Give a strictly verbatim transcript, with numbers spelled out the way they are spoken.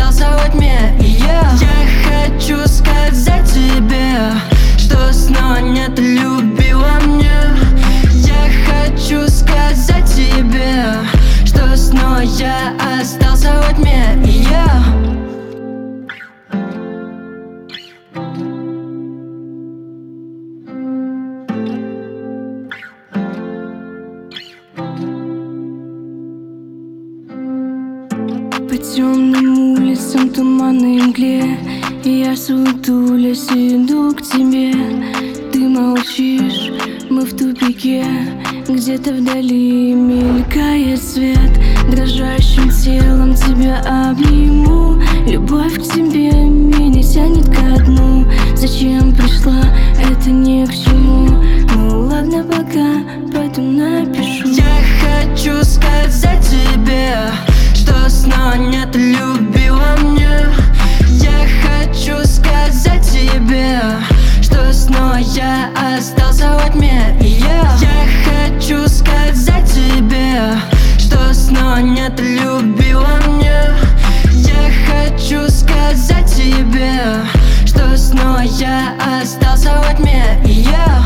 остался во тьме. Я, я хочу сказать тебе, что снова нет любви во мне. Я хочу сказать тебе, что снова я остался во тьме. Я по темным улицам, туманной мгле я сутулясь иду к тебе. Ты молчишь, мы в тупике. Где-то вдали мелькает свет. Дрожащим телом тебя обниму. Любовь к тебе меня тянет ко дну. Зачем пришла, это ни к чему. Ну ладно, пока, потом напишу. Я хочу сказать тебе, что снова нет любви во мне. Я хочу сказать тебе, что снова я остался во тьме. Я, я хочу сказать тебе, что снова нет любви во мне. Я хочу сказать тебе, что снова я остался во тьме. Я